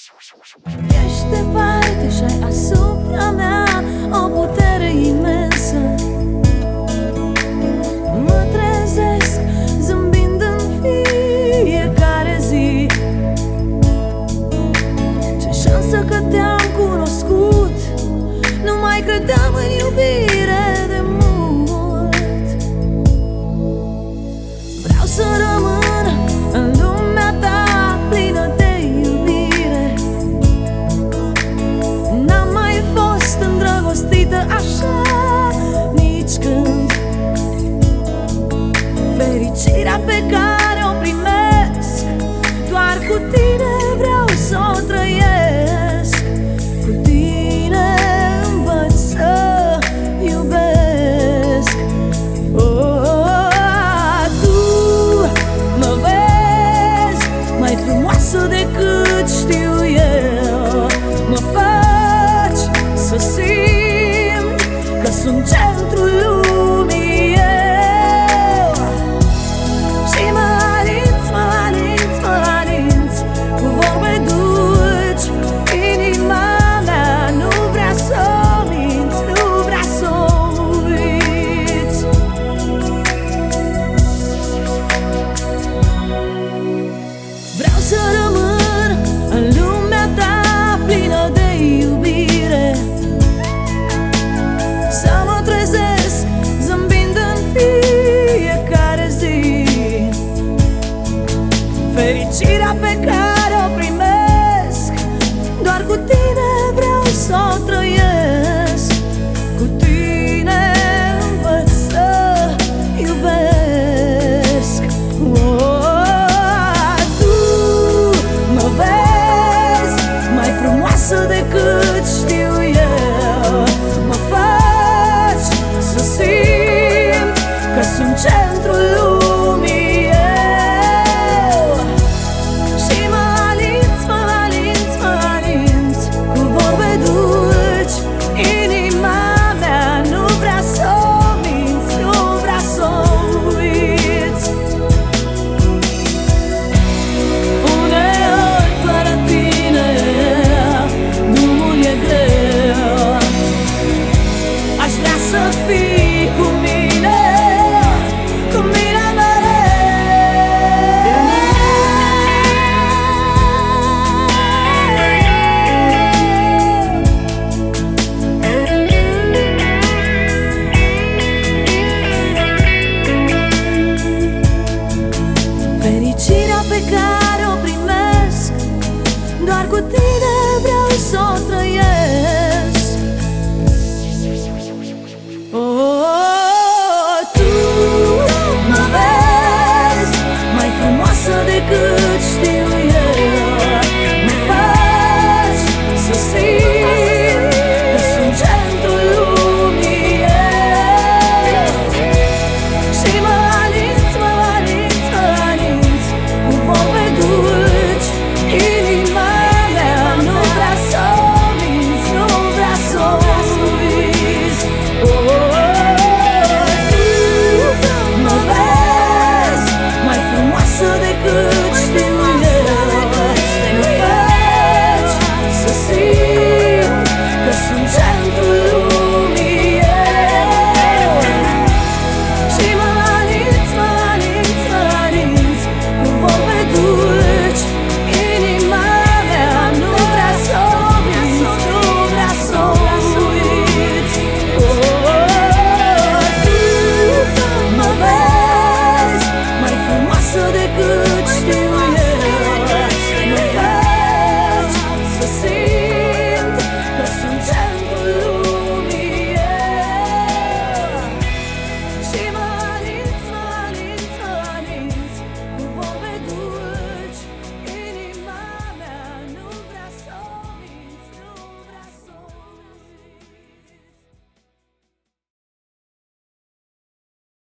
Ești departe și ai asupra mea o putere imensă. Mă trezesc zâmbind în fiecare zi. Ce șansă că te-am cunoscut, nu mai credeam în iubire de mult. Vreau să rămân în lumea ta plină de iubire. N-am mai fost îndrăgostită așa nici când. Fericirea pe care o primesc, doar cu tine vreau să o trăiesc. Cu tine învăț să iubesc. Tu mă vezi mai frumoasă decât știu eu. Mă faci să simt că sunt centrul lumii eu. Și mă alinți cu vorbe dulci. Inima mea nu vrea să o minți, nu vrea să o uiți. Vreau să rămân în lumea ta plină de iubire. Să mă trezesc zâmbind în fiecare zi. Fericirea pe care o primesc, doar cu tine vreau să o trăiesc. Cu tine învăț să iubesc. Tu mă vezi mai frumoasă decât știu eu. Mă faci să simt că sunt centrul lumii eu. Și mă alinți cu vorbe dulci. Inima mea nu vrea să o minți, nu vrea să o uiți. Uneori fără tine drumul e greu. Aș vrea să fii cu mine, cu mine mereu. Fericirea pe care o primesc, doar cu tine vreau să o trăiesc.